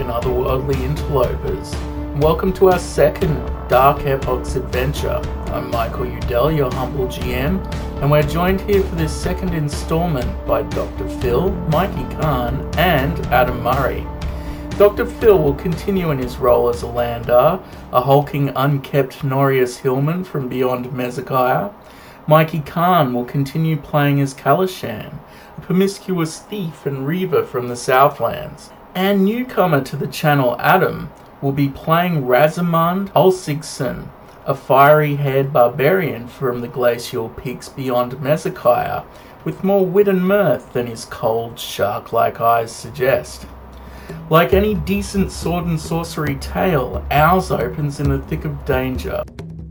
otherworldly interlopers. Welcome to our second Dark Epochs adventure. I'm Michael Udell, your humble GM, and we're joined here for this second installment by Dr. Phil, Mikey Khan, and Adam Murray. Dr. Phil will continue in his role as Alandar, a hulking, unkept Norius hillman from beyond Mezakiah. Mikey Khan will continue playing as Kalashan, a promiscuous thief and reaver from the Southlands. And newcomer to the channel, Adam, will be playing Razamund Ulsigson, a fiery-haired barbarian from the glacial peaks beyond Mezakiah, with more wit and mirth than his cold, shark-like eyes suggest. Like any decent sword and sorcery tale, ours opens in the thick of danger.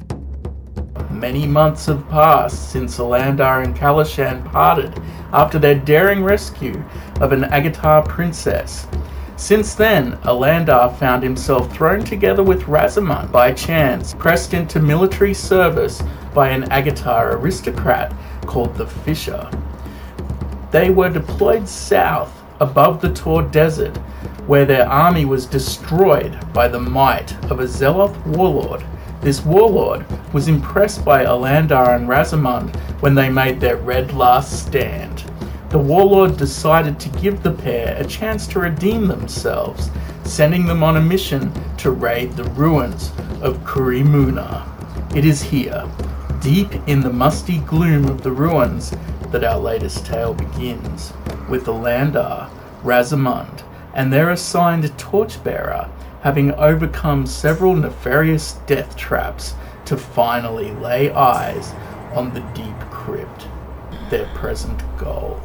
Many months have passed since Alandar and Kalashan parted after their daring rescue of an Agatar princess. Since then, Alandar found himself thrown together with Razamund by chance, pressed into military service by an Agatar aristocrat called the Fisher. They were deployed south above the Tor Desert, where their army was destroyed by the might of a Zealoth warlord. This warlord was impressed by Alandar and Razamund when they made their red last stand. The warlord decided to give the pair a chance to redeem themselves, sending them on a mission to raid the ruins of Kurimuna. It is here, deep in the musty gloom of the ruins, that our latest tale begins, with Alandar, Razamund, and their assigned torchbearer having overcome several nefarious death traps to finally lay eyes on the deep crypt, their present goal.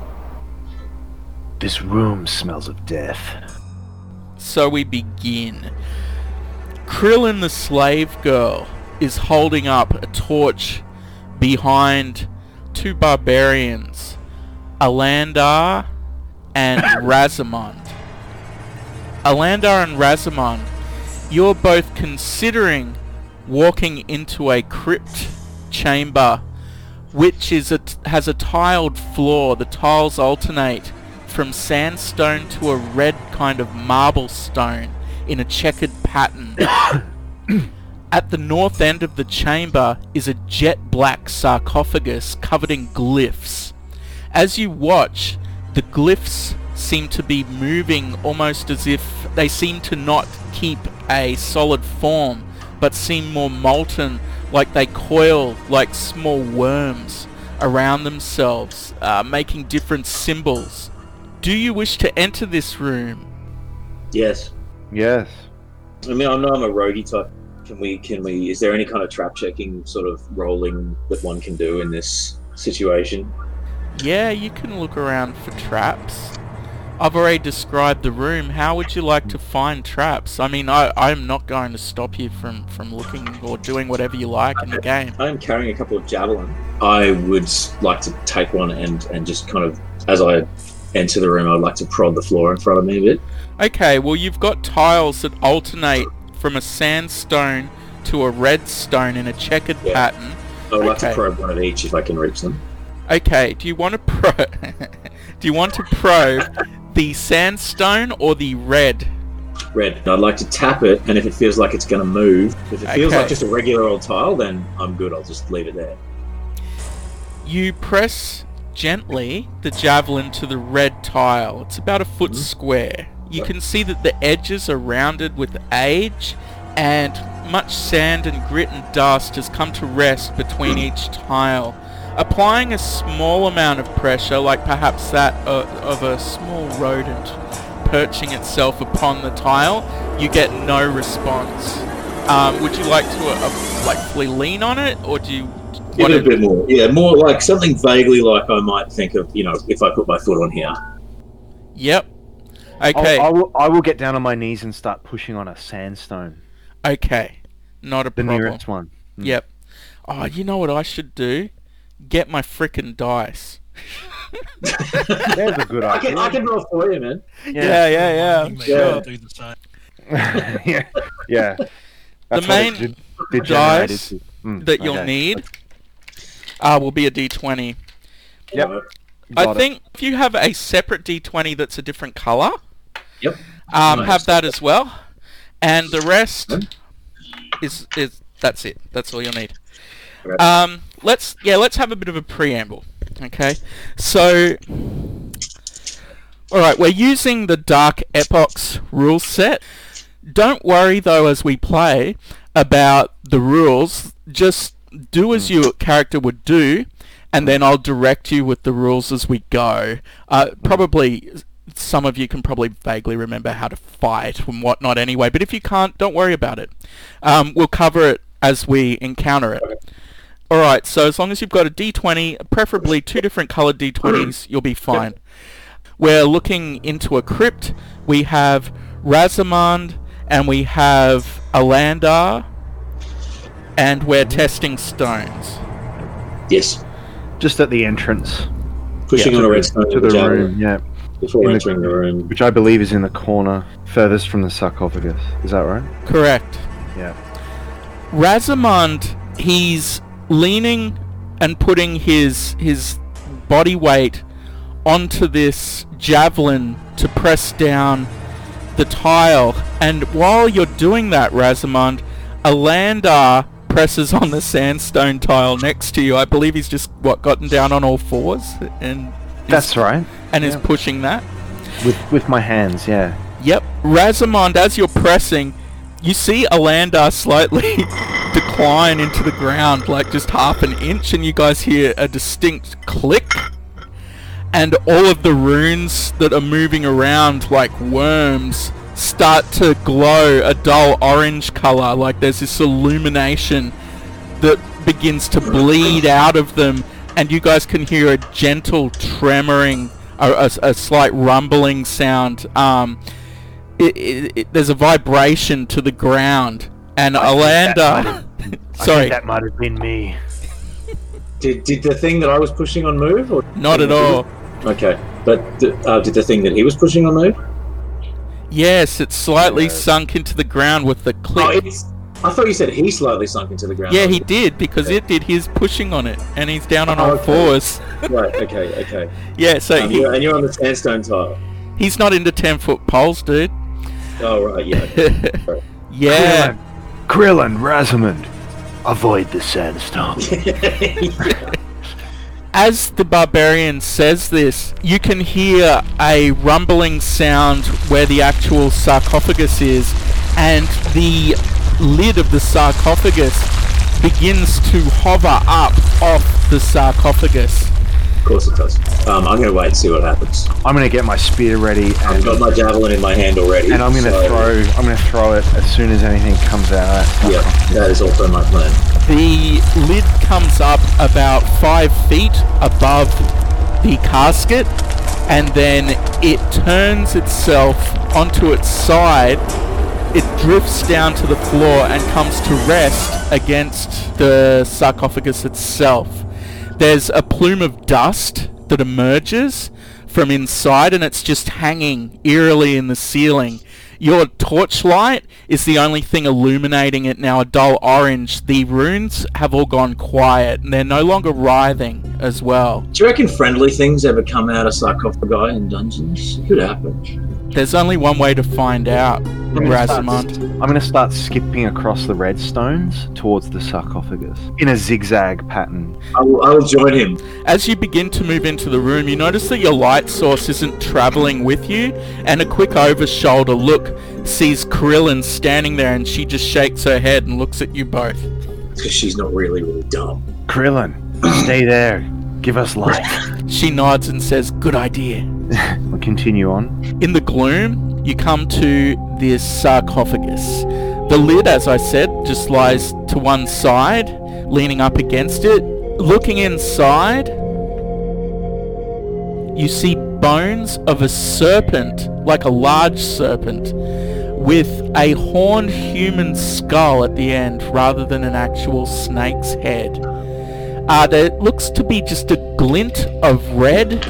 This room smells of death. So we begin. Krillin the slave girl is holding up a torch behind two barbarians, Alandar and Razamund. Alandar and Razamund, you're both considering walking into a crypt chamber which has a tiled floor. The tiles alternate from sandstone to a red kind of marble stone in a checkered pattern. At the north end of the chamber is a jet black sarcophagus covered in glyphs. As you watch, the glyphs seem to be moving almost as if they seem to not keep a solid form, but seem more molten, like they coil like small worms around themselves, making different symbols. Do you wish to enter this room? Yes. Yes. I mean, I know I'm a roguey type. Can we, is there any kind of trap checking sort of rolling that one can do in this situation? Yeah, you can look around for traps. I've already described the room. How would you like to find traps? I mean, I'm not going to stop you from looking or doing whatever you like in the game. I am carrying a couple of javelin. I would like to take one and just kind of, as I enter the room, I'd like to prod the floor in front of me a bit. Okay, well, you've got tiles that alternate from a sandstone to a red stone in a checkered pattern. I would like to probe one of each if I can reach them. Okay, do you want to probe the sandstone or the red? Red. I'd like to tap it, and if it feels like it's going to move, if it feels like just a regular old tile, then I'm good. I'll just leave it there. You press gently the javelin to the red tile. It's about a foot square. You can see that the edges are rounded with age, and much sand and grit and dust has come to rest between each tile. Applying a small amount of pressure, like perhaps that of a small rodent perching itself upon the tile, you get no response. Would you like to fully lean on it, or do you give it a bit more? Yeah, more like something vaguely like I might think of, if I put my foot on here. Yep. Okay. I will get down on my knees and start pushing on a sandstone. Okay. Not a problem. The nearest one. Yep. Oh, you know what I should do? Get my frickin' dice. There's a good idea. I can roll for you, man. Yeah. Sure. Do the same. yeah. The main dice that you'll need will be a D20. Yep. I think if you have a separate D20 that's a different colour, Yep. Nice. Have that as well, and the rest is that's it. That's all you'll need. Okay. Let's have a bit of a preamble. Okay, so all right, we're using the Dark Epochs rule set. Don't worry though as we play about the rules. Just do as your character would do, and then I'll direct you with the rules as we go. Probably some of you can probably vaguely remember how to fight and whatnot anyway, but if you can't, don't worry about it. We'll cover it as we encounter it. Alright, so as long as you've got a D20, preferably 2 different coloured D20s, you'll be fine. We're looking into a crypt. We have Razamond, and we have Alandar, and we're testing stones. Yes. Just at the entrance Pushing on a redstone to with the a javelin room, yeah. before entering the room. Which I believe is in the corner furthest from the sarcophagus. Is that right? Correct. Yeah. Razamond, he's leaning and putting his body weight onto this javelin to press down the tile, and while you're doing that, Razamond, Alandar presses on the sandstone tile next to you. I believe he's just gotten down on all fours and That's right. is pushing that. With my hands, yeah. Yep. Razamond, as you're pressing, you see Alandar slightly decline into the ground, like just half an inch, and you guys hear a distinct click, and all of the runes that are moving around like worms start to glow a dull orange colour, like there's this illumination that begins to bleed out of them, and you guys can hear a gentle tremoring, a slight rumbling sound. There's a vibration to the ground, and Alandar... Sorry. That might have been me. Did the thing that I was pushing on move? Or Not at all. Okay, but did the thing that he was pushing on move? Yes, it's slightly sunk into the ground with the click. I thought you said he slightly sunk into the ground. Yeah, he did, because it did his pushing on it, and he's down on all Okay. fours. Right, okay. Yeah, so And you're on the sandstone tile. he's not into 10-foot poles, dude. Oh, right, yeah. Yeah. Krillin, Razamond, avoid the sandstone. As the barbarian says this, you can hear a rumbling sound where the actual sarcophagus is, and the lid of the sarcophagus begins to hover up off the sarcophagus. Of course it does. I'm going to wait and see what happens. I'm gonna get my spear ready, I've and got my javelin in my hand already. I'm gonna throw it as soon as anything comes out. Yeah, that is also my plan. The lid comes up about 5 feet above the casket, and then it turns itself onto its side. It drifts down to the floor and comes to rest against the sarcophagus itself. There's a plume of dust that emerges from inside, and it's just hanging eerily in the ceiling. Your torchlight is the only thing illuminating it now, a dull orange. The runes have all gone quiet, and they're no longer writhing as well. Do you reckon friendly things ever come out of sarcophagi in dungeons? It could happen. There's only one way to find out, Razamond. I'm gonna start skipping across the red stones towards the sarcophagus in a zigzag pattern. I will join him. As you begin to move into the room, you notice that your light source isn't travelling with you, and a quick over-shoulder look sees Krillin standing there, and she just shakes her head and looks at you both. Because she's not really dumb. Krillin, stay there. Give us light. She nods and says, "Good idea." We'll continue on. In the gloom, you come to this sarcophagus. The lid, as I said, just lies to one side, leaning up against it. Looking inside, you see bones of a serpent, like a large serpent, with a horned human skull at the end rather than an actual snake's head. There looks to be just a glint of red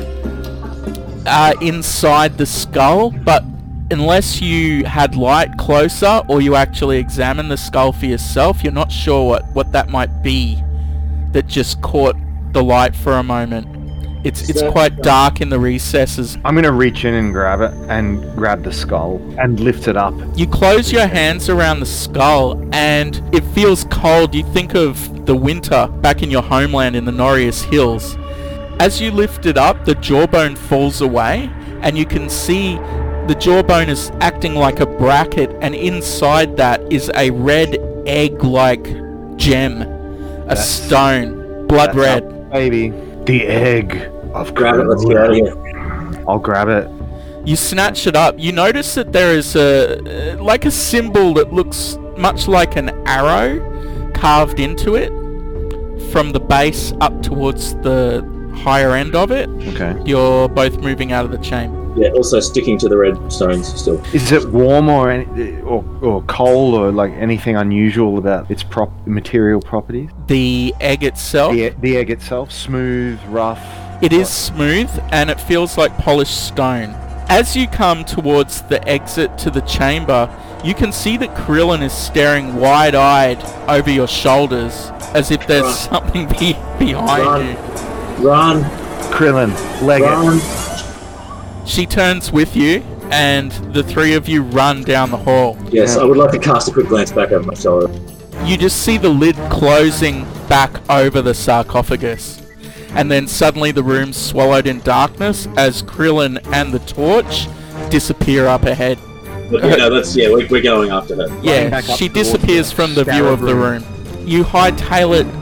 inside the skull, but unless you had light closer or you actually examine the skull for yourself, you're not sure what that might be that just caught the light for a moment. It's quite dark in the recesses. I'm gonna reach in and grab it, and grab the skull, and lift it up. You close your hands around the skull, and it feels cold. You think of the winter back in your homeland in the Norius Hills. As you lift it up, the jawbone falls away, and you can see the jawbone is acting like a bracket, and inside that is a red egg-like gem, a stone, blood red. Baby, the egg of Grab it, let's get out of here. I'll grab it. You snatch it up. You notice that there is a symbol that looks much like an arrow carved into it from the base up towards the higher end of it. Okay. You're both moving out of the chamber. Yeah, also sticking to the red stones still. Is it warm or cold or like anything unusual about its material properties? The egg itself, The egg itself, smooth, rough. it is smooth and it feels like polished stone. As you come towards the exit to the chamber, you can see that Krillin is staring wide-eyed over your shoulders as if there's something behind you. Run! Krillin, leg Run! it. She turns with you, and the three of you run down the hall. Yes, I would like to cast a quick glance back over my shoulder. You just see the lid closing back over the sarcophagus. And then suddenly the room's swallowed in darkness as Krillin and the torch disappear up ahead. But, we're going after her. Yeah, back up she towards disappears the from the view of the room. You hightail it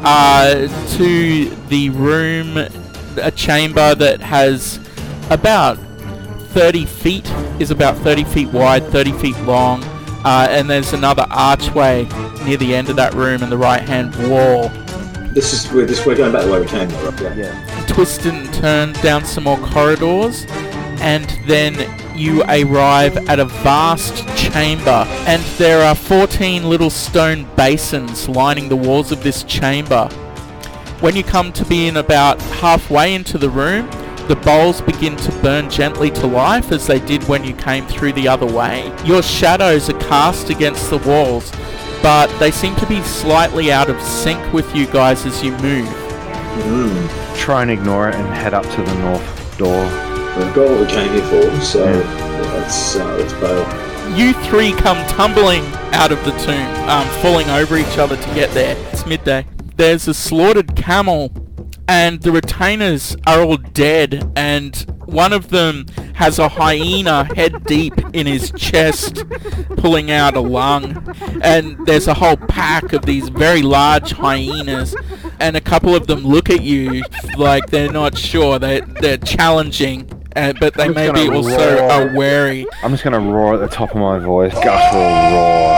to the room, a chamber that has about 30 feet, is about 30 feet wide, 30 feet long, and there's another archway near the end of that room in the right-hand wall. We're going back the way we came, though, right? Yeah. Twist and turn down some more corridors, and then you arrive at a vast chamber, and there are 14 little stone basins lining the walls of this chamber. When you come to be in about halfway into the room, the bowls begin to burn gently to life as they did when you came through the other way. Your shadows are cast against the walls, but they seem to be slightly out of sync with you guys as you move. Try and ignore it and head up to the north door. We've got what we came here for, so let's bail. You three come tumbling out of the tomb, falling over each other to get there. It's midday. There's a slaughtered camel, and the retainers are all dead, and one of them has a hyena head deep in his chest, pulling out a lung, and there's a whole pack of these very large hyenas, and a couple of them look at you like they're not sure, they're challenging, but they may be also wary. I'm just gonna roar at the top of my voice. Guttural roar.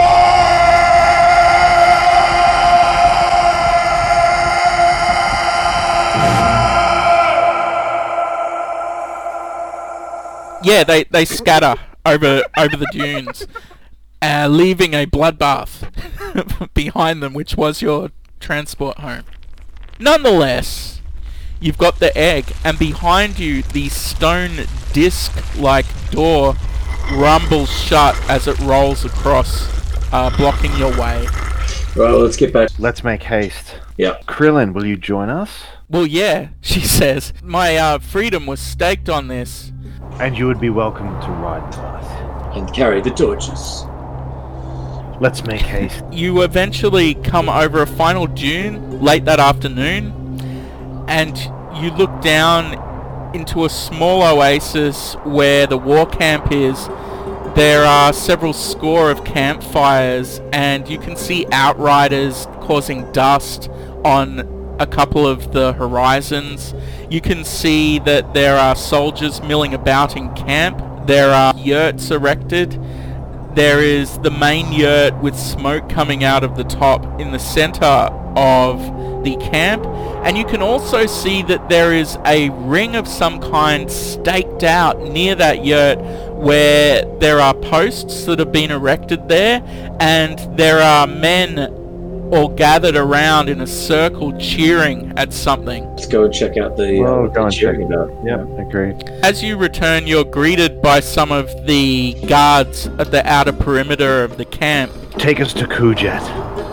Yeah, they scatter over the dunes, leaving a bloodbath behind them, which was your transport home. Nonetheless, you've got the egg, and behind you, the stone disc-like door rumbles shut as it rolls across, blocking your way. Right, well, let's get back. Let's make haste. Yeah. Krillin, will you join us? Well, yeah, she says. My freedom was staked on this. And you would be welcome to ride with us. And carry the torches. Let's make haste. You eventually come over a final dune late that afternoon, and you look down into a small oasis where the war camp is. There are several score of campfires, and you can see outriders causing dust on a couple of the horizons. You can see that there are soldiers milling about in camp. There are yurts erected. There is the main yurt with smoke coming out of the top in the center of the camp. And you can also see that there is a ring of some kind staked out near that yurt where there are posts that have been erected there, and there are men all gathered around in a circle cheering at something. Let's go and check out the go and cheering check. about. Yeah, agreed. As you return, you're greeted by some of the guards at the outer perimeter of the camp. Take us to Kujet.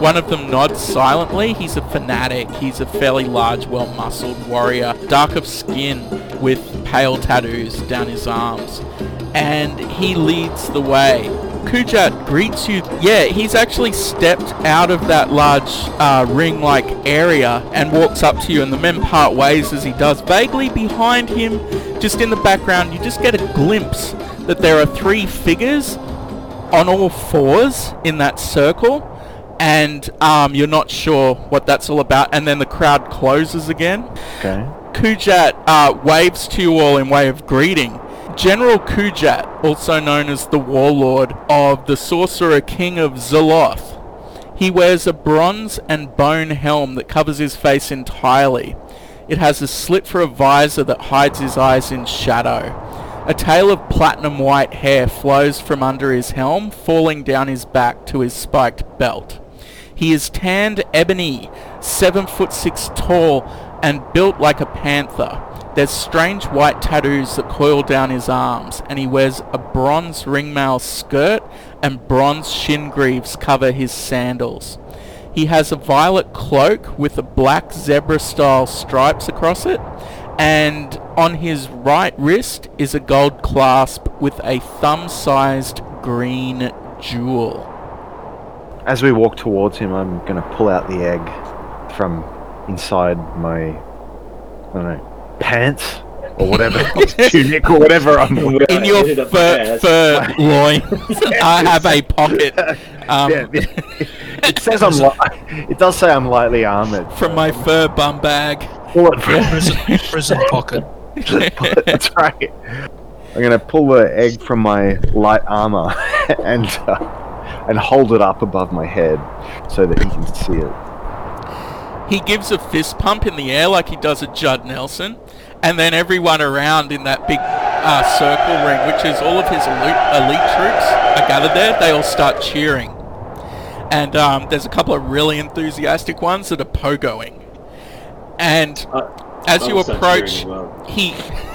One of them nods silently. He's a fanatic. He's a fairly large, well-muscled warrior, dark of skin with pale tattoos down his arms. And he leads the way. Kujat greets you. Yeah, he's actually stepped out of that large ring-like area and walks up to you, and the men part ways as he does. Vaguely behind him, just in the background, you just get a glimpse that there are 3 figures on all fours in that circle, and you're not sure what that's all about, and then the crowd closes again. Okay. Kujat waves to you all in way of greeting. General Kujat, also known as the Warlord of the Sorcerer King of Zoloth. He wears a bronze and bone helm that covers his face entirely. It has a slit for a visor that hides his eyes in shadow. A tail of platinum white hair flows from under his helm, falling down his back to his spiked belt. He is tanned ebony, 7'6" tall, and built like a panther. There's strange white tattoos that coil down his arms, and he wears a bronze ringmail skirt, and bronze shin greaves cover his sandals. He has a violet cloak with a black zebra-style stripes across it, and on his right wrist is a gold clasp with a thumb-sized green jewel. As we walk towards him, I'm going to pull out the egg from inside my, I don't know, pants or whatever, tunic or whatever I'm wearing. In your fur loins, I have a pocket. It says it does say I'm lightly armored. From my fur bum bag. Pull it from Prison pocket. That's right. I'm gonna pull the egg from my light armor and hold it up above my head so that he can see it. He gives a fist pump in the air like he does at Judd Nelson, and then everyone around in that big circle ring, which is all of his elite troops, are gathered there. They all start cheering. And there's a couple of really enthusiastic ones that are pogoing. And as you approach, he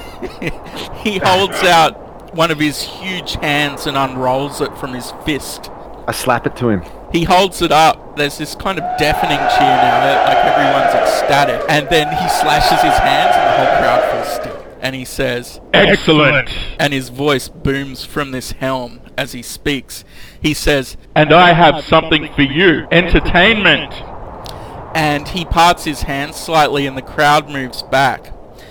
holds out one of his huge hands and unrolls it from his fist. I slap it to him. He holds it up. There's this kind of deafening cheer now, like everyone's ecstatic. And then he slashes his hands and the whole crowd falls still. And he says, "Excellent!" And his voice booms from this helm as he speaks. He says, "And I have something for you. Entertainment!" And he parts his hands slightly and the crowd moves back.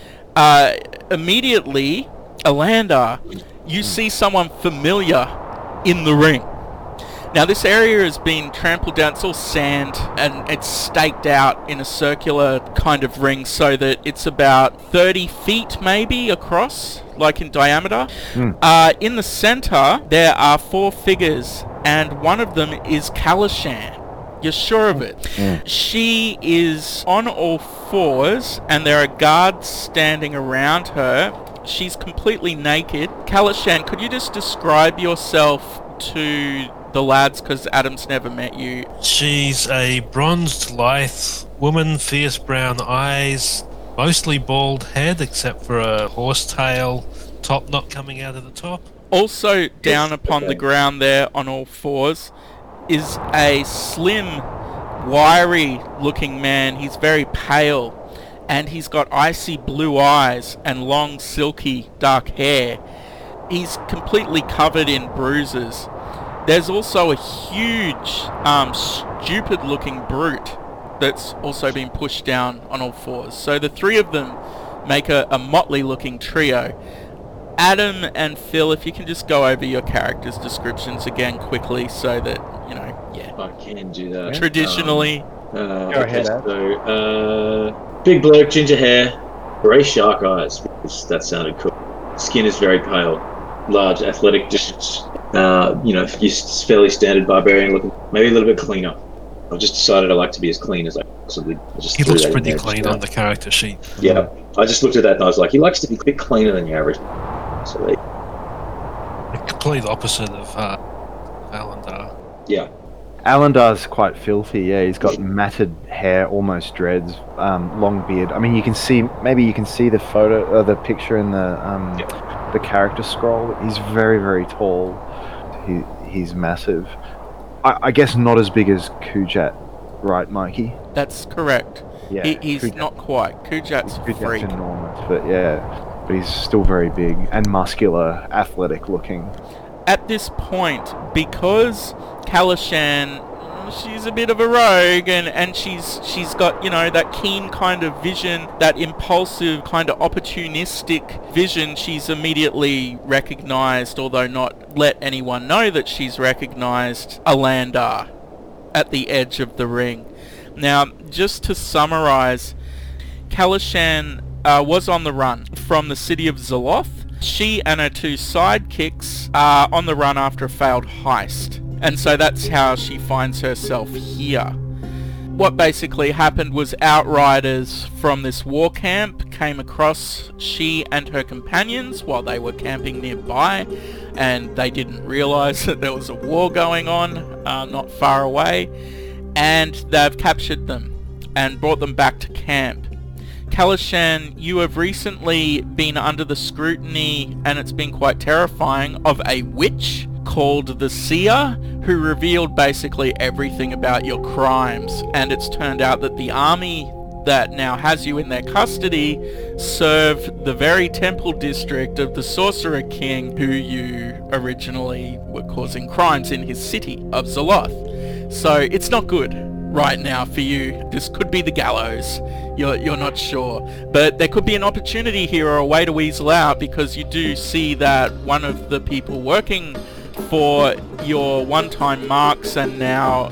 Immediately, Alandar, you see someone familiar in the ring. Now this area has been trampled down, it's all sand, and it's staked out in a circular kind of ring so that it's about 30 feet maybe across, like in diameter. In the center, there are 4 figures, and one of them is Kalishan. You're sure of it. She is on all fours, and there are guards standing around her. She's completely naked. Kalishan, could you just describe yourself to the lads, because Adam's never met you? She's a bronzed, lithe woman, fierce brown eyes, mostly bald head except for a horsetail top knot coming out of the top. Also down upon the ground there on all fours is a slim, wiry looking man. He's very pale and he's got icy blue eyes and long silky dark hair. He's completely covered in bruises. There's also a huge, stupid looking brute that's also been pushed down on all fours. So the 3 of them make a motley looking trio. Adam and Phil, if you can just go over your characters' descriptions again quickly so that, you know, yeah. I can do that. Traditionally. Go ahead, Ad. So, big bloke, ginger hair, grey shark eyes. That sounded cool. Skin is very pale. Large, athletic, just, just fairly standard barbarian looking. Maybe a little bit cleaner. I've just decided I like to be as clean as I possibly. He looks pretty clean on the character sheet. Yeah, I just looked at that and I was like, he likes to be a bit cleaner than the average. So The complete opposite of Alandar. Yeah. Alandar's quite filthy, yeah. He's got matted hair, almost dreads, long beard. I mean, you can see the photo, the picture in the character scroll. He's very, very tall. He's massive. I guess not as big as Kujat, right, Mikey? That's correct. Yeah. He's Kujat- not quite. Kujat's a Kujat's freak. enormous, but he's still very big and muscular, athletic looking. At this point, because Kalashan, she's a bit of a rogue, and she's got, that keen kind of vision, that impulsive kind of opportunistic vision. She's immediately recognized, although not let anyone know that she's recognized, Alandar at the edge of the ring. Now, just to summarize, Kalashan was on the run from the city of Zoloth. She and her two sidekicks are on the run after a failed heist. And so that's how she finds herself here. What basically happened was outriders from this war camp came across she and her companions while they were camping nearby, and they didn't realise that there was a war going on not far away, and they've captured them and brought them back to camp. Kalashan, you have recently been under the scrutiny, and it's been quite terrifying, of a witch called the Seer, who revealed basically everything about your crimes. And it's turned out that the army that now has you in their custody served the very temple district of the Sorcerer King, who you originally were causing crimes in his city of Zoloth. So it's not good right now for you. This could be the gallows. You're not sure. But there could be an opportunity here, or a way to weasel out, because you do see that one of the people working for your one-time marks and now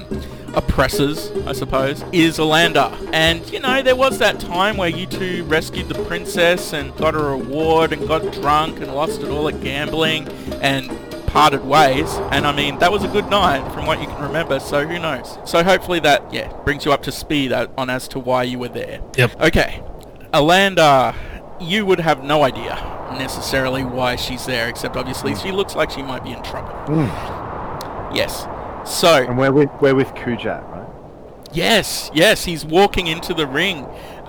oppressors, I suppose, is Alandar. And, there was that time where you two rescued the princess and got a reward and got drunk and lost it all at gambling and parted ways. And I mean, that was a good night from what you can remember, so who knows. So hopefully that, brings you up to speed on as to why you were there. Yep. Okay. Alandar, you would have no idea necessarily why she's there, except obviously she looks like she might be in trouble. Yes. So... And we're with Kujat, right? Yes, he's walking into the ring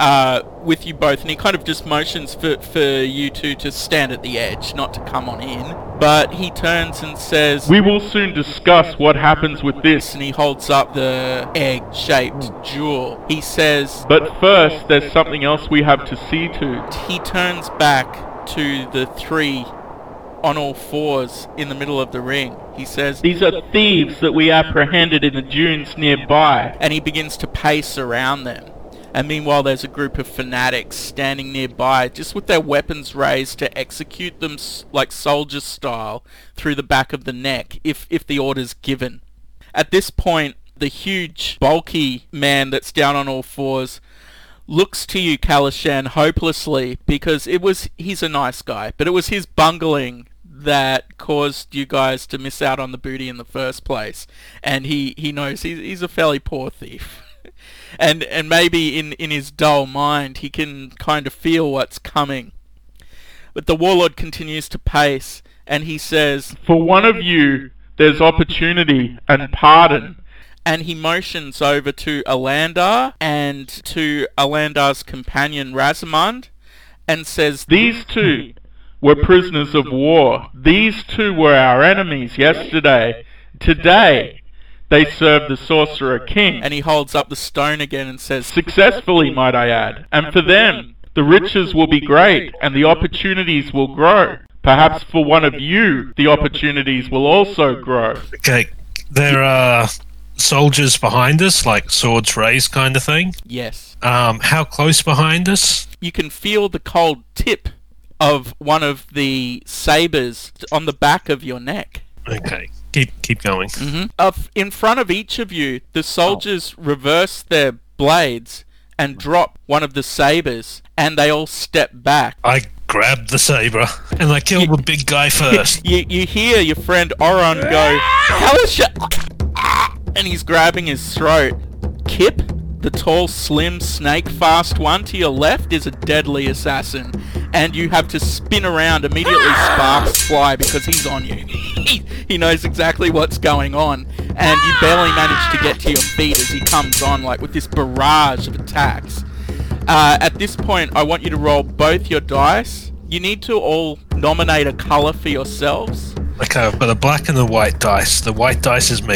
with you both, and he kind of just motions for you two to stand at the edge, not to come on in. But he turns and says, We will soon discuss what happens with this. and he holds up the egg-shaped jewel. He says, But first, there's something else we have to see to. he turns back to the three on all fours in the middle of the ring. He says, These are thieves that we apprehended in the dunes nearby. and he begins to pace around them. And meanwhile, there's a group of fanatics standing nearby, just with their weapons raised to execute them like soldier style through the back of the neck, if the order's given. At this point, the huge, bulky man that's down on all fours looks to you, Kalashan, hopelessly, because he's a nice guy, but it was his bungling that caused you guys to miss out on the booty in the first place. And he knows he's a fairly poor thief. and maybe in his dull mind, he can kind of feel what's coming. But the warlord continues to pace, and he says, For one of you, there's opportunity and pardon. and he motions over to Alandar and to Alandar's companion Razamund, and says, These two were prisoners of war. These two were our enemies yesterday. Today, they serve the Sorcerer King. and he holds up the stone again and says, Successfully, might I add. And for them, the riches will be great and the opportunities will grow. Perhaps for one of you, the opportunities will also grow. Okay, there are soldiers behind us, like swords raised kind of thing. yes. How close behind us? You can feel the cold tip of one of the sabers on the back of your neck. Okay, keep going. In front of each of you, the soldiers reverse their blades and drop one of the sabers, and they all step back. I grabbed the saber and I killed the big guy first. You hear your friend Oron go, Kalashan! And he's grabbing his throat. Kip, the tall, slim, snake-fast one to your left, is a deadly assassin. And you have to spin around. Immediately sparks fly because he's on you. He knows exactly what's going on. And you barely manage to get to your feet as he comes on, like with this barrage of attacks. At this point, I want you to roll both your dice. You need to all nominate a colour for yourselves. Okay, I've got a black and a white dice. The white dice is me.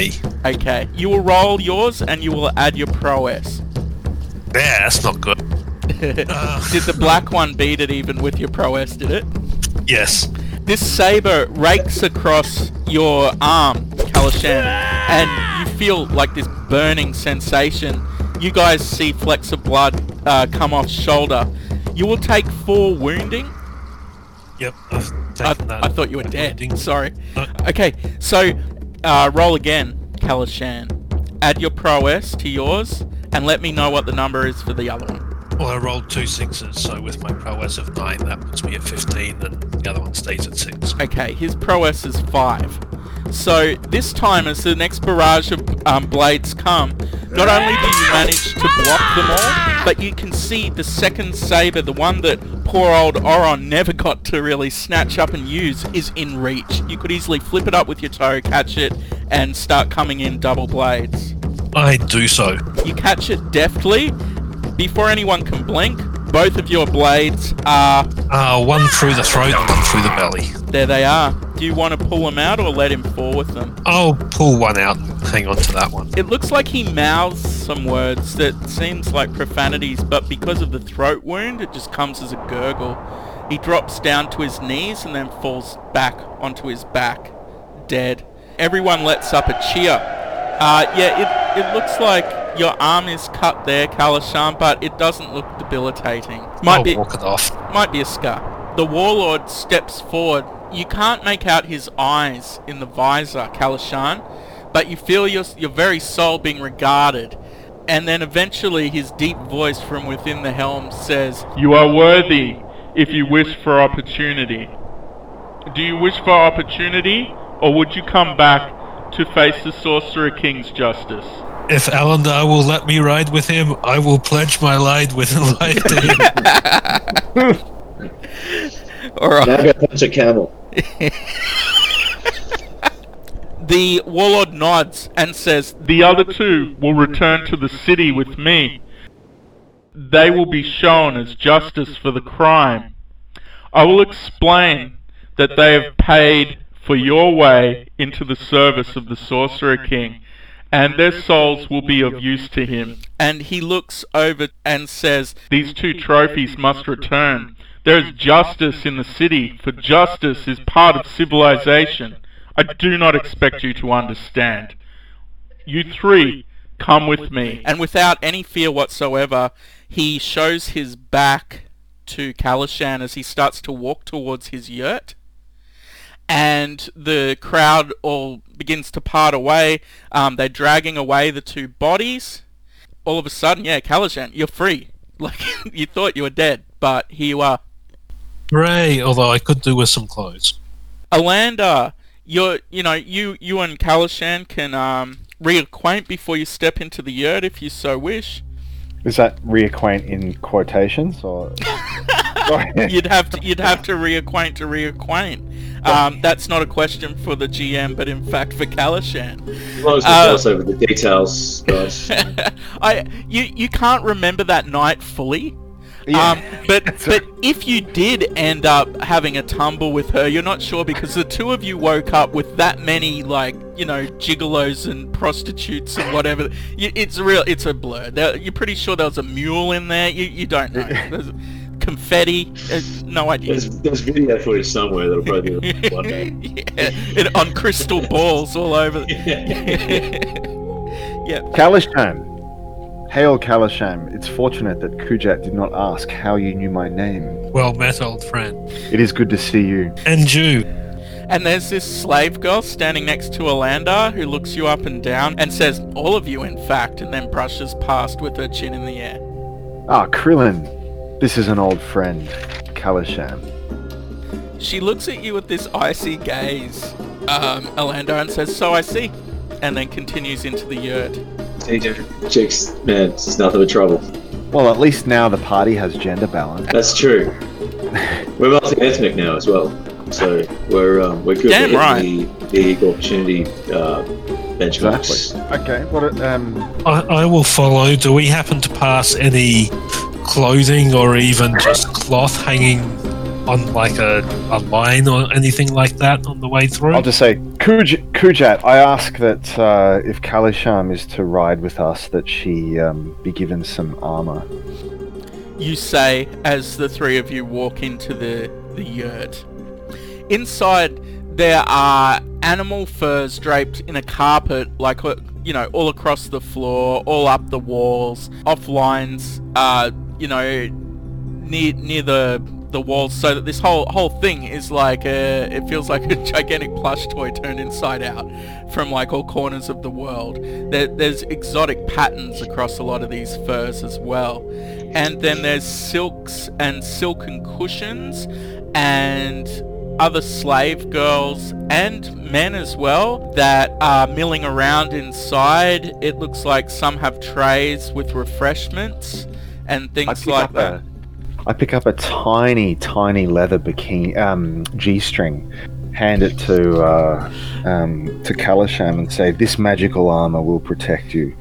Okay. You will roll yours and you will add your prowess. Yeah, that's not good. Did the black one beat it even with your prowess, did it? Yes. This saber rakes across your arm, Kalashan, and you feel like this burning sensation. You guys see flecks of blood come off shoulder. You will take 4 wounding. Yep, I've taken that. I thought you were dead. wounding. Sorry. No. Okay, so roll again, Kalashan. Add your prowess to yours, and let me know what the number is for the other one. Well, I rolled 2 6s, so with my prowess of 9, that puts me at 15, and the other one stays at 6. Okay, his prowess is 5. So this time, as the next barrage of blades come, not only do you manage to block them all, but you can see the second saber, the one that poor old Oron never got to really snatch up and use, is in reach. You could easily flip it up with your toe, catch it, and start coming in double blades. I do so. You catch it deftly. Before anyone can blink, both of your blades are... One through the throat and one through the belly. There they are. Do you want to pull them out or let him fall with them? I'll pull one out and hang on to that one. It looks like he mouths some words that seems like profanities, but because of the throat wound, it just comes as a gurgle. He drops down to his knees and then falls back onto his back, dead. Everyone lets up a cheer. It looks like your arm is cut there, Kalashan, but it doesn't look debilitating. I'll walk it off. Might be a scar. The warlord steps forward. You can't make out his eyes in the visor, Kalashan, but you feel your very soul being regarded. And then eventually his deep voice from within the helm says, You are worthy if you wish for opportunity. Do you wish for opportunity, or would you come back to face the Sorcerer King's justice? If Alandar will let me ride with him, I will pledge my life to him. Alright. Now go punch a camel. The warlord nods and says, The other 2 will return to the city with me. They will be shown as justice for the crime. I will explain that they have paid for your way into the service of the Sorcerer King, and their souls will be of use to him. And he looks over and says, These 2 trophies must return. There is justice in the city, for justice is part of civilization. I do not expect you to understand. You 3, come with me. and without any fear whatsoever, he shows his back to Kalashan as he starts to walk towards his yurt. And the crowd all begins to part away. They're dragging away the 2 bodies. All of a sudden, Kalashan, you're free. Like, you thought you were dead, but here you are. Hooray, although I could do with some clothes. Alandar, you and Kalashan can reacquaint before you step into the yurt if you so wish. Is that reacquaint in quotations or? You'd have to reacquaint to reacquaint. That's not a question for the GM, but in fact for Kalashan. As long as we gloss over the details, guys. You can't remember that night fully. Yeah. But if you did end up having a tumble with her, you're not sure because the 2 of you woke up with that many, gigolos and prostitutes and whatever. It's a blur. You're pretty sure there was a mule in there. You don't know. There's confetti. No idea. There's video footage somewhere that'll probably be one day. On crystal balls all over. Yeah. Kalasham. Hail Kalasham. It's fortunate that Kujat did not ask how you knew my name. Well met, old friend. It is good to see you. And you. And there's this slave girl standing next to Alandar who looks you up and down and says, all of you in fact, and then brushes past with her chin in the air. Ah, Krillin. This is an old friend, Kalasham. She looks at you with this icy gaze, Alandar, and says, so I see, and then continues into the yurt. Hey, chicks, man, it's nothing but trouble. Well, at least now the party has gender balance. That's true. We're multi-ethnic now as well, so we're good. Damn We're right. hitting the equal opportunity benchmarks. Exactly. Okay. What? I will follow. Do we happen to pass any clothing or even just cloth hanging on like a line or anything like that on the way through? I'll just say, Kujat, I ask that if Kalisham is to ride with us, that she be given some armor. You say as the three of you walk into the yurt. Inside, there are animal furs draped in a carpet, like, you know, all across the floor, all up the walls, off lines, you know, near the walls, so that this whole thing is like it feels like a gigantic plush toy turned inside out from like all corners of the world. There's exotic patterns across a lot of these furs as well, and then there's silks and silken cushions and other slave girls and men as well that are milling around inside. It looks like some have trays with refreshments and things like that. I pick up a tiny leather bikini G-string, hand it to Kalisham and say, "This magical armor will protect you."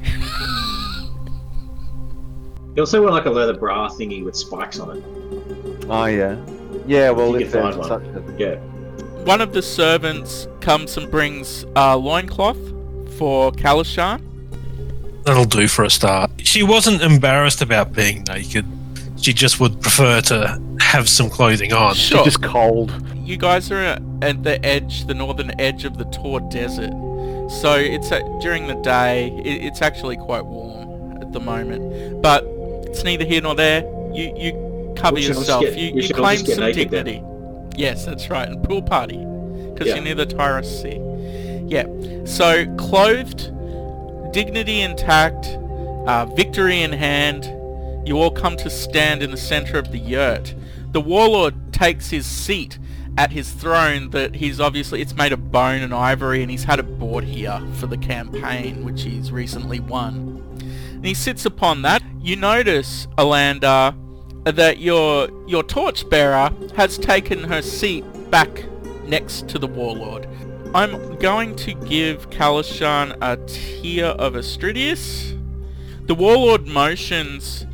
You also want like a leather bra thingy with spikes on it. Oh yeah. Yeah, well, You if can there's find such one. a... Yeah. One of the servants comes and brings a loincloth for Kalisham. That'll do for a start. She wasn't embarrassed about being naked. She just would prefer to have some clothing on. Sure. She's just cold. You guys are at the northern edge of the Tor Desert, so it's during the day. It's actually quite warm at the moment, but it's neither here nor there. You cover yourself. You claim some dignity. Yes, that's right, and pool party, because you're near the Tyrus Sea. Yeah, so clothed, dignity intact, victory in hand, you all come to stand in the center of the yurt. The warlord takes his seat at his throne that it's made of bone and ivory, and he's had it bought here for the campaign, which he's recently won. And he sits upon that. You notice, Alander, that your torchbearer has taken her seat back next to the warlord. I'm going to give Kalisham a tear of Astridius. The warlord motions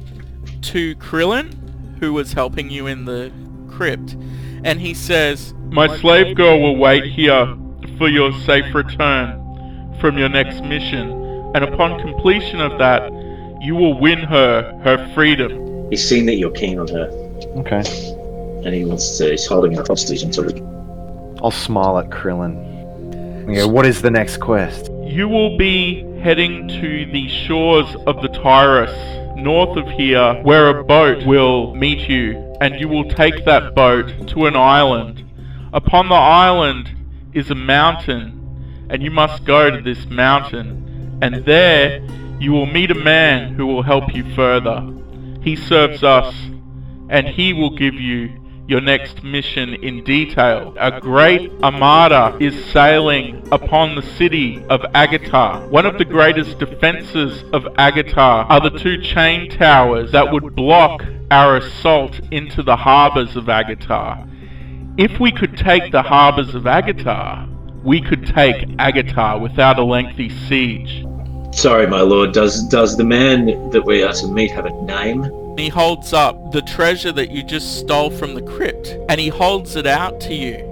to Krillin, who was helping you in the crypt, and he says, My slave girl will wait here for your safe return from your next mission, and upon completion of that, you will win her freedom. He's seen that you're keen on her, Okay. and he's holding her hostage until we... I'll smile at Krillin. And go, what is the next quest? You will be heading to the shores of the Tyrus, north of here, where a boat will meet you, and you will take that boat to an island. Upon the island is a mountain, and you must go to this mountain, and there you will meet a man who will help you further. He serves us, and he will give you your next mission in detail. A great armada is sailing upon the city of Agatar. One of the greatest defenses of Agatar are the two chain towers that would block our assault into the harbours of Agatar. If we could take the harbours of Agatar, we could take Agatar without a lengthy siege. Sorry, my lord, does the man that we are to meet have a name? He holds up the treasure that you just stole from the crypt, and he holds it out to you.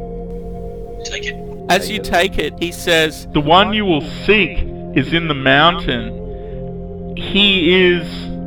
Take it. As you take it, he says, The one you will seek is in the mountain. He is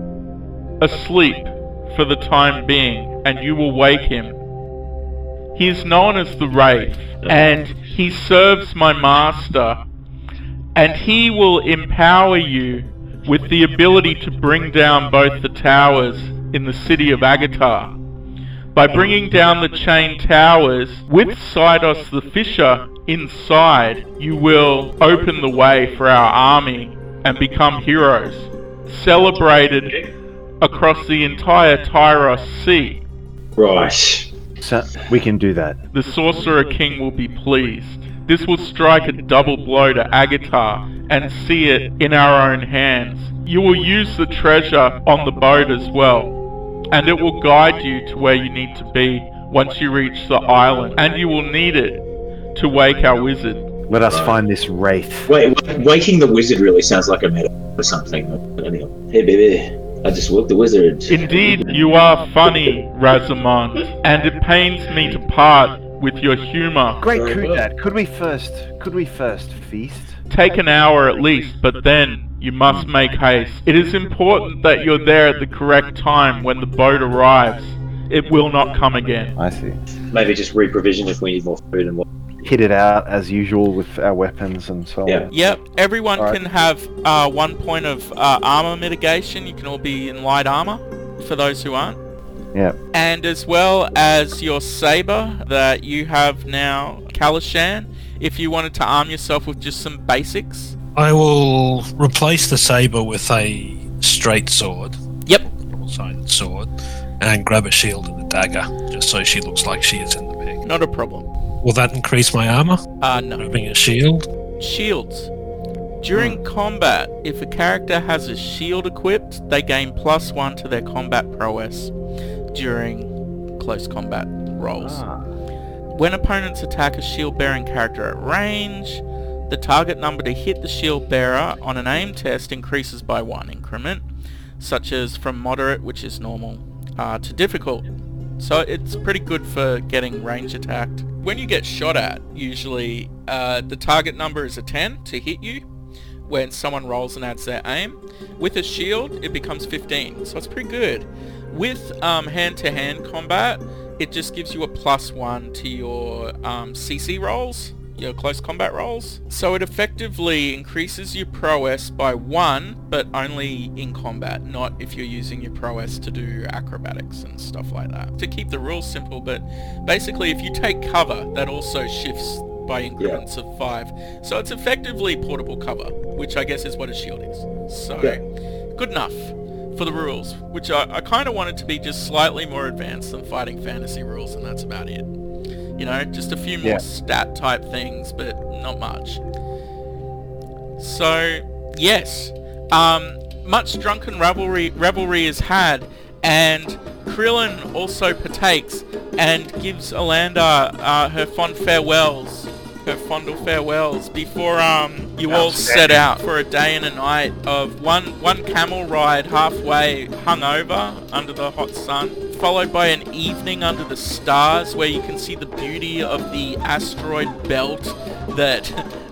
asleep for the time being, and you will wake him. He is known as the Wraith, and he serves my master, and he will empower you with the ability to bring down both the towers in the city of Agatar. By bringing down the chain towers, with Sidos the Fisher inside, you will open the way for our army and become heroes, celebrated across the entire Tyros Sea. Right. So we can do that. The Sorcerer King will be pleased. This will strike a double blow to Agatar and see it in our own hands. You will use the treasure on the boat as well, and it will guide you to where you need to be once you reach the island, and you will need it to wake our wizard. Let us find this wraith. Wait, waking the wizard really sounds like a metaphor or something. Anyway. Hey, baby. I just worked the wizard. Indeed, you are funny, Razamond, and it pains me to part with your humor. Great Very coup, well. Dad. Could we first feast? Take an hour at least, but then you must make haste. It is important that you're there at the correct time when the boat arrives. It will not come again. I see. Maybe just reprovision if we need more food and what. Hit it out as usual with our weapons and so Yeah. on. Yep, everyone Alright. can have 1 point of armor mitigation. You can all be in light armor, for those who aren't. Yeah. And as well as your saber that you have now, Kalishan, if you wanted to arm yourself with just some basics. I will replace the saber with a straight sword, Yep. double-sided sword, and grab a shield and a dagger, just so she looks like she is in the pig. Not a problem. Will that increase my armor? No. Grabbing a shield? Shields. During combat, if a character has a shield equipped, they gain +1 to their combat prowess during close combat rolls. When opponents attack a shield-bearing character at range, the target number to hit the shield bearer on an aim test increases by 1 increment, such as from moderate, which is normal, to difficult. So it's pretty good for getting range attacked. When you get shot at, usually the target number is a 10 to hit you when someone rolls and adds their aim. With a shield, it becomes 15, so it's pretty good. With hand-to-hand combat, it just gives you a +1 to your CC rolls, your close combat rolls. So it effectively increases your prowess by 1, but only in combat, not if you're using your prowess to do acrobatics and stuff like that. To keep the rules simple, but basically if you take cover, that also shifts by increments of 5. So it's effectively portable cover, which I guess is what a shield is. So, good enough for the rules, which I kind of wanted to be just slightly more advanced than fighting fantasy rules, and that's about it. You know, just a few more stat type things, but not much. So, yes, much drunken revelry is had, and Krillin also partakes and gives Alanda her fondle farewells before you all set out for a day and a night of one camel ride halfway hungover under the hot sun, followed by an evening under the stars where you can see the beauty of the asteroid belt that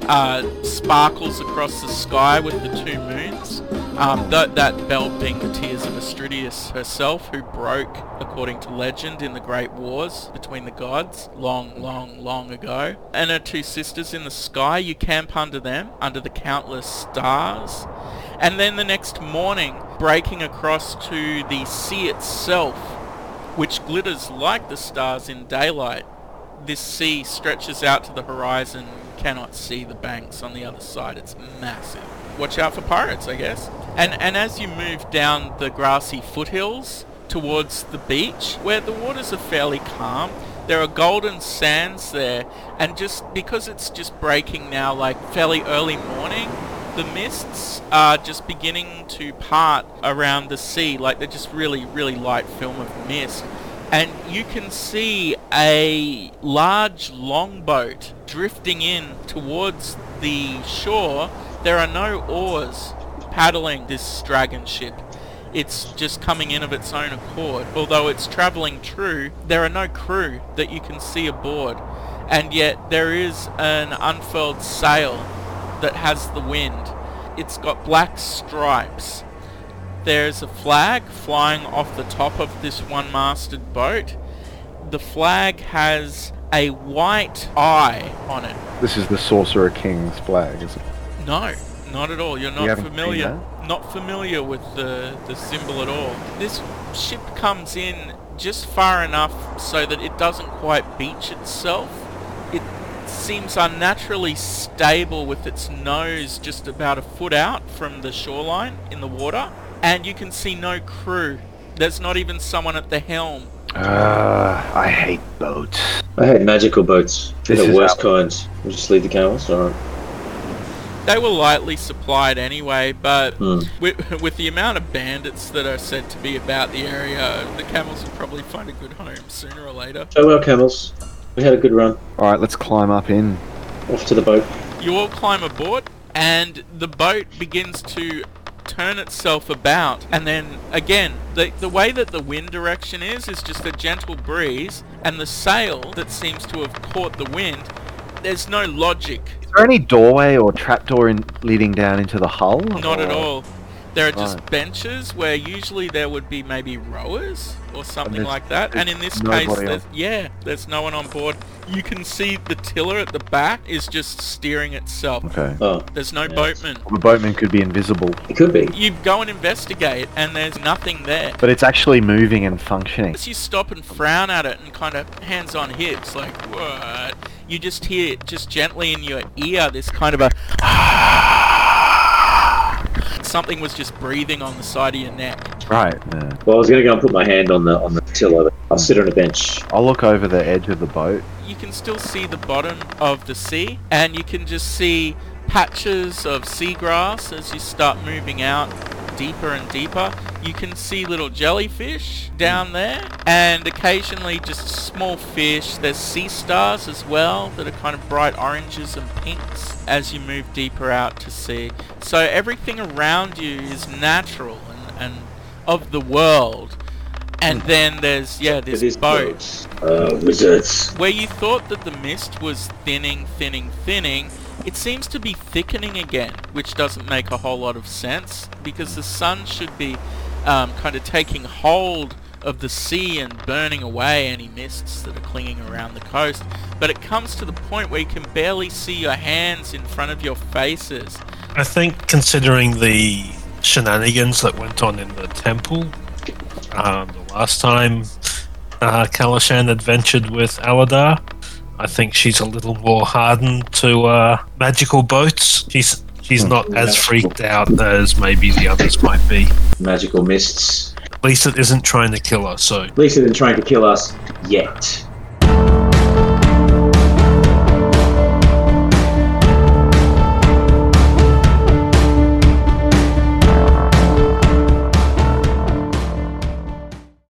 sparkles across the sky with the 2 moons. That belt being the tears of Astridius herself, who broke, according to legend, in the Great Wars between the gods long ago. And her 2 sisters in the sky, you camp under them, under the countless stars. And then the next morning, breaking across to the sea itself, which glitters like the stars in daylight. This sea stretches out to the horizon. You cannot see the banks on the other side. It's massive. Watch out for pirates, I guess. And as you move down the grassy foothills towards the beach, where the waters are fairly calm, there are golden sands there, and just because it's just breaking now, like fairly early morning, the mists are just beginning to part around the sea, like they're just really light film of mist. And you can see a large longboat drifting in towards the shore. There are no oars paddling this dragon ship. It's just coming in of its own accord. Although it's travelling true, there are no crew that you can see aboard. And yet there is an unfurled sail that has the wind. It's got black stripes. There's a flag flying off the top of this one-masted boat. The flag has a white eye on it. This is the Sorcerer King's flag, is it? No, not at all. You're You not haven't familiar. seen Not familiar with the symbol at all. This ship comes in just far enough so that it doesn't quite beach itself. It seems unnaturally stable with its nose just about a foot out from the shoreline in the water. And you can see no crew. There's not even someone at the helm. I hate boats. I hate magical boats. They're This the is worst our- kinds. We'll just leave the camels. Alright. They were lightly supplied anyway, but Hmm. with the amount of bandits that are said to be about the area, the camels will probably find a good home sooner or later. Farewell, camels. We had a good run. Alright, let's climb up in. Off to the boat. You all climb aboard, and the boat begins to turn itself about, and then again, the way that the wind direction is just a gentle breeze, and the sail that seems to have caught the wind, there's no logic. Is there any doorway or trapdoor leading down into the hull? Not at or- all. There are just Right. benches where usually there would be maybe rowers or something there's- like that. And in this there's case, nobody there's no one on board. You can see the tiller at the back is just steering itself. Okay. Oh, There's no Yes. boatman. The boatman could be invisible, it could be. You go and investigate, and there's nothing there. but it's actually moving and functioning. As you stop and frown at it and kind of hands on hips, like, what? You just hear just gently in your ear this kind of a... Something was just breathing on the side of your neck. Right. Yeah. Well, I was going to go and put my hand on the tiller. I'll sit on a bench. I'll look over the edge of the boat. You can still see the bottom of the sea, and you can just see patches of seagrass as you start moving out deeper and deeper. You can see little jellyfish down there, and occasionally just small fish. There's sea stars as well that are kind of bright oranges and pinks as you move deeper out to sea. So everything around you is natural and of the world. And then there's this It is boat. Wizards. Where you thought that the mist was thinning, it seems to be thickening again, which doesn't make a whole lot of sense, because the sun should be kind of taking hold of the sea and burning away any mists that are clinging around the coast. But it comes to the point where you can barely see your hands in front of your faces. I think, considering the shenanigans that went on in the temple the last time Kalashan adventured with Aladar, I think she's a little more hardened to magical boats. She's not as freaked out as maybe the others might be. Magical mists. At least it isn't trying to kill her, so At least they're trying to kill us yet.